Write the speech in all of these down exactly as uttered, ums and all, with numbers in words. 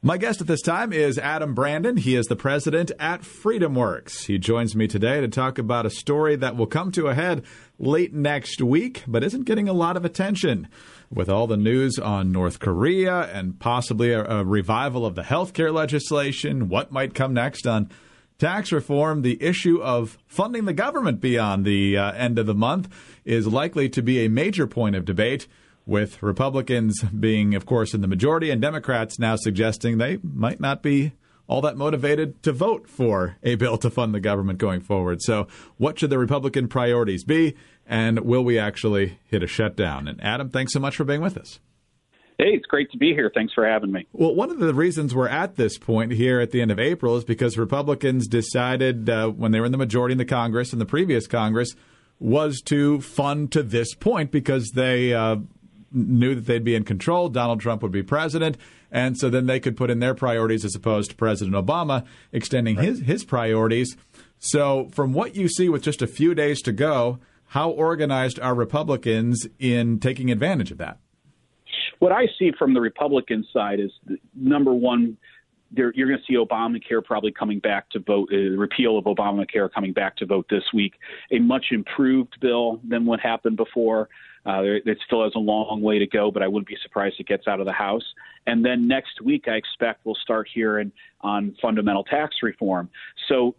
My guest at this time is Adam Brandon. He is the president at FreedomWorks. He joins me today to talk about a story that will come to a head late next week, but isn't getting a lot of attention. With all the news on North Korea and possibly a, a revival of the healthcare legislation, what might come next on tax reform, the issue of funding the government beyond the uh, end of the month is likely to be a major point of debate, with Republicans being, of course, in the majority and Democrats now suggesting they might not be all that motivated to vote for a bill to fund the government going forward. So what should the Republican priorities be, and will we actually hit a shutdown? And Adam, thanks so much for being with us. Hey, it's great to be here. Thanks for having me. Well, one of the reasons we're at this point here at the end of April is because Republicans decided uh, when they were in the majority in the Congress, in the previous Congress, was to fund to this point because they uh, knew that they'd be in control. Donald Trump would be president. And so then they could put in their priorities as opposed to President Obama extending right. his, his priorities. So from what you see with just a few days to go, how organized are Republicans in taking advantage of that? What I see from the Republican side is, number one, there, you're going to see Obamacare probably coming back to vote, uh, repeal of Obamacare coming back to vote this week, a much improved bill than what happened before. Uh, it still has a long way to go, but I wouldn't be surprised it gets out of the House. And then next week, I expect we'll start hearing on fundamental tax reform. So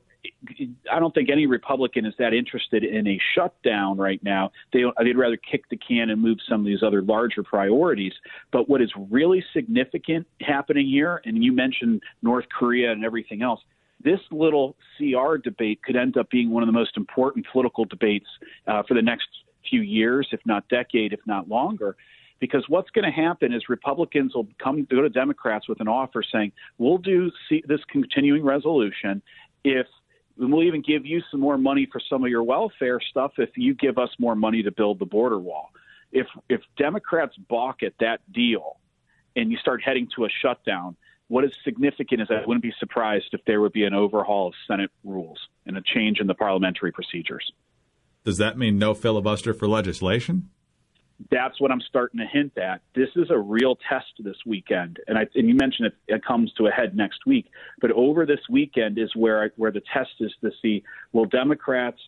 I don't think any Republican is that interested in a shutdown right now. They, they'd rather kick the can and move some of these other larger priorities. But what is really significant happening here, and you mentioned North Korea and everything else, this little C R debate could end up being one of the most important political debates uh, for the next few years, if not decade, if not longer. Because what's going to happen is Republicans will come go to Democrats with an offer saying, we'll do this continuing resolution if we'll even give you some more money for some of your welfare stuff if you give us more money to build the border wall. If if Democrats balk at that deal and you start heading to a shutdown, what is significant is I wouldn't be surprised if there would be an overhaul of Senate rules and a change in the parliamentary procedures. Does that mean no filibuster for legislation? That's what I'm starting to hint at. This is a real test this weekend. And, I, and you mentioned it, it comes to a head next week. But over this weekend is where, I, where the test is to see, will Democrats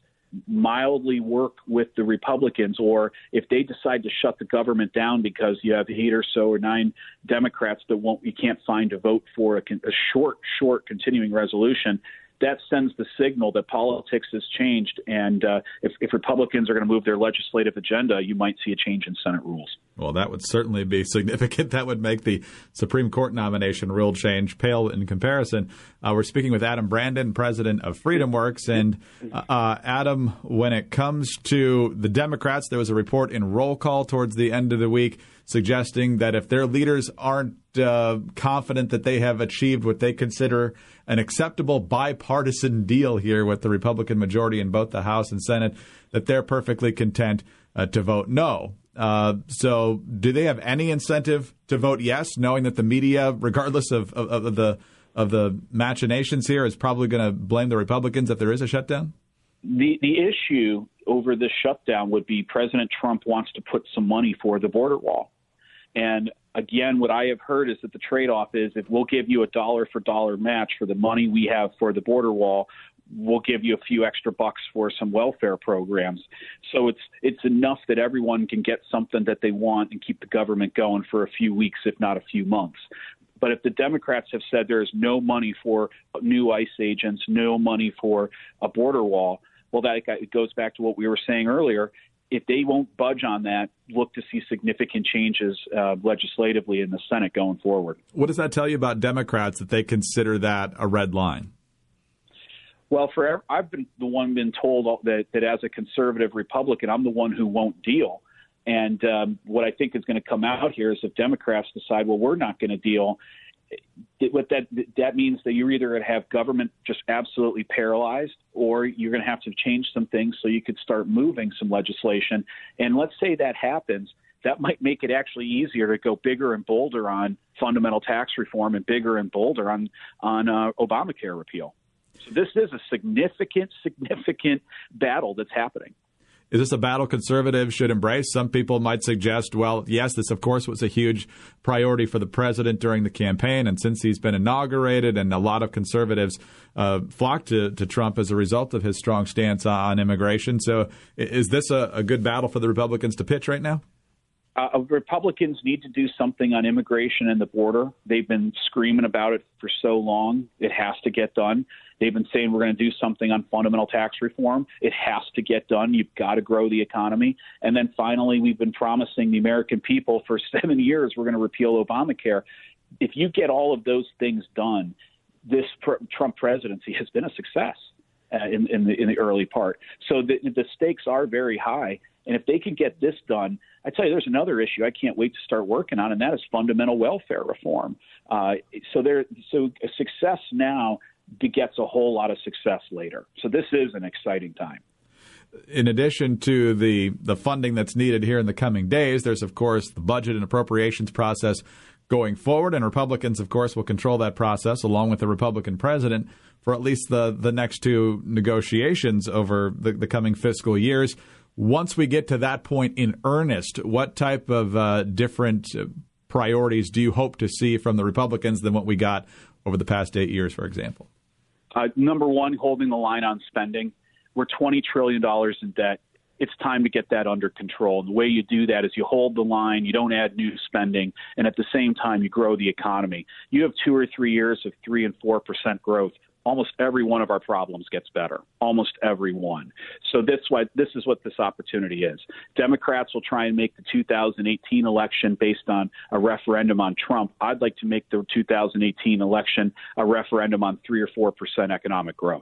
mildly work with the Republicans, or if they decide to shut the government down because you have eight or so or nine Democrats that won't, you can't find a vote for a, a short, short continuing resolution, that sends the signal that politics has changed. And uh, if, if Republicans are going to move their legislative agenda, you might see a change in Senate rules. Well, that would certainly be significant. That would make the Supreme Court nomination rule change pale in comparison. Uh, we're speaking with Adam Brandon, president of FreedomWorks. And uh, Adam, when it comes to the Democrats, there was a report in Roll Call towards the end of the week suggesting that if their leaders aren't uh, confident that they have achieved what they consider an acceptable bipartisan deal here with the Republican majority in both the House and Senate, that they're perfectly content uh, to vote no. Uh, so do they have any incentive to vote yes, knowing that the media, regardless of, of, of the of the machinations here, is probably going to blame the Republicans if there is a shutdown? The the issue over this shutdown would be President Trump wants to put some money for the border wall. And again, what I have heard is that the trade-off is if we'll give you a dollar for dollar match for the money we have for the border wall, we'll give you a few extra bucks for some welfare programs. So it's it's enough that everyone can get something that they want and keep the government going for a few weeks, if not a few months. But if the Democrats have said there is no money for new ICE agents, no money for a border wall, well, that it goes back to what we were saying earlier. If they won't budge on that, look to see significant changes uh, legislatively in the Senate going forward. What does that tell you about Democrats that they consider that a red line? Well, for I've been the one been told that, that as a conservative Republican, I'm the one who won't deal. And um, what I think is going to come out here is if Democrats decide, well, we're not going to deal, what that that means that you're either going to have government just absolutely paralyzed, or you're going to have to change some things so you could start moving some legislation. And let's say that happens. That might make it actually easier to go bigger and bolder on fundamental tax reform and bigger and bolder on on uh, Obamacare repeal. So this is a significant, significant battle that's happening. Is this a battle conservatives should embrace? Some people might suggest, well, yes, this, of course, was a huge priority for the president during the campaign. And since he's been inaugurated, and a lot of conservatives uh, flocked to, to Trump as a result of his strong stance on immigration. So is this a, a good battle for the Republicans to pitch right now? Uh, Republicans need to do something on immigration and the border. They've been screaming about it for so long. It has to get done. They've been saying we're going to do something on fundamental tax reform. It has to get done. You've got to grow the economy. And then finally, we've been promising the American people for seven years we're going to repeal Obamacare. If you get all of those things done, this pr- Trump presidency has been a success uh, in, in, the, in the early part. So the, the stakes are very high. And if they can get this done, I tell you, there's another issue I can't wait to start working on, and that is fundamental welfare reform. Uh, so there, so a success now begets a whole lot of success later. So this is an exciting time. In addition to the, the funding that's needed here in the coming days, there's, of course, the budget and appropriations process going forward. And Republicans, of course, will control that process along with the Republican president for at least the, the next two negotiations over the, the coming fiscal years. Once we get to that point in earnest, what type of uh, different priorities do you hope to see from the Republicans than what we got over the past eight years, for example? Uh, number one, holding the line on spending. We're twenty trillion dollars in debt. It's time to get that under control. And the way you do that is you hold the line, you don't add new spending, and at the same time you grow the economy. You have two or three years of three and four percent growth. Almost every one of our problems gets better, almost every one. So that's why this is what this opportunity is. Democrats will try and make the two thousand eighteen election based on a referendum on Trump. I'd like to make the two thousand eighteen election a referendum on three or four percent economic growth.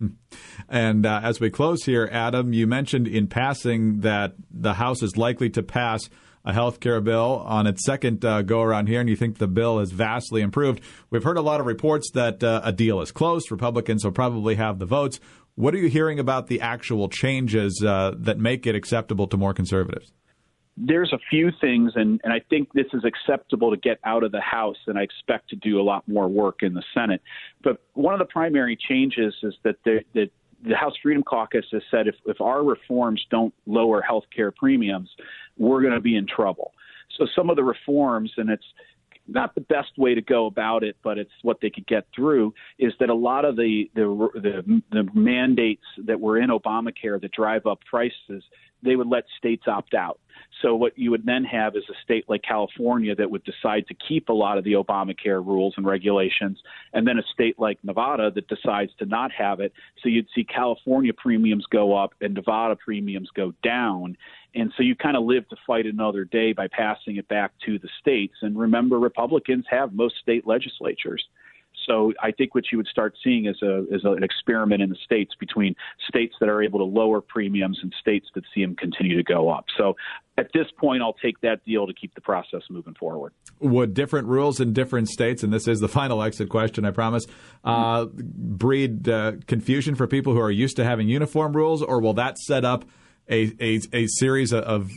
And uh, as we close here, Adam, you mentioned in passing that the House is likely to pass a health care bill on its second uh, go-around here, and you think the bill is vastly improved. We've heard a lot of reports that uh, a deal is close. Republicans will probably have the votes. What are you hearing about the actual changes uh, that make it acceptable to more conservatives? There's a few things, and, and I think this is acceptable to get out of the House, and I expect to do a lot more work in the Senate. But one of the primary changes is that the, that the House Freedom Caucus has said if, if our reforms don't lower health care premiums, we're going to be in trouble. So some of the reforms, and it's not the best way to go about it, but it's what they could get through, is that a lot of the the, the, the mandates that were in Obamacare that drive up prices, they would let states opt out. So what you would then have is a state like California that would decide to keep a lot of the Obamacare rules and regulations, and then a state like Nevada that decides to not have it. So you'd see California premiums go up and Nevada premiums go down. And so you kind of live to fight another day by passing it back to the states. And remember, Republicans have most state legislatures. So I think what you would start seeing is a is an experiment in the states between states that are able to lower premiums and states that see them continue to go up. So at this point, I'll take that deal to keep the process moving forward. Would different rules in different states, and this is the final exit question, I promise, uh, breed uh, confusion for people who are used to having uniform rules, or will that set up a, a, a series of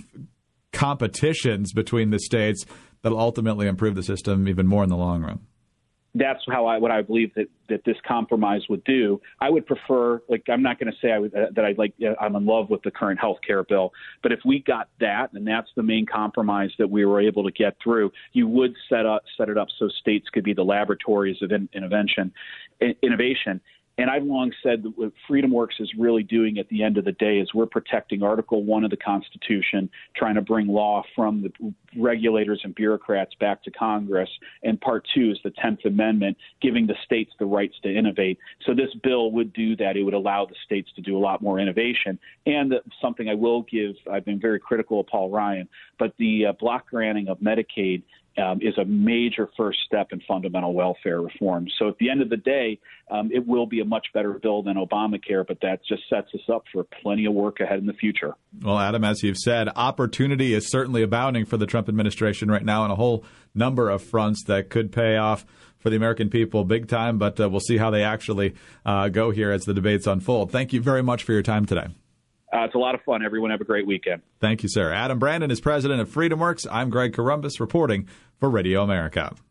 competitions between the states that will ultimately improve the system even more in the long run? That's how I what I believe that, that this compromise would do. I would prefer, like, I'm not going to say I would, uh, that I'd like uh, I'm in love with the current health care bill, but if we got that, and that's the main compromise that we were able to get through, you would set up set it up so states could be the laboratories of in, innovation, in, innovation. And I've long said that what FreedomWorks is really doing at the end of the day is we're protecting Article One of the Constitution, trying to bring law from the regulators and bureaucrats back to Congress. And Part Two is the tenth Amendment, giving the states the rights to innovate. So this bill would do that. It would allow the states to do a lot more innovation. And something I will give, I've been very critical of Paul Ryan, but the uh, block granting of Medicaid Um, is a major first step in fundamental welfare reform. So at the end of the day, um, it will be a much better bill than Obamacare, but that just sets us up for plenty of work ahead in the future. Well, Adam, as you've said, opportunity is certainly abounding for the Trump administration right now on a whole number of fronts that could pay off for the American people big time, but uh, we'll see how they actually uh, go here as the debates unfold. Thank you very much for your time today. Uh, it's a lot of fun. Everyone have a great weekend. Thank you, sir. Adam Brandon is president of FreedomWorks. I'm Greg Corombos reporting for Radio America.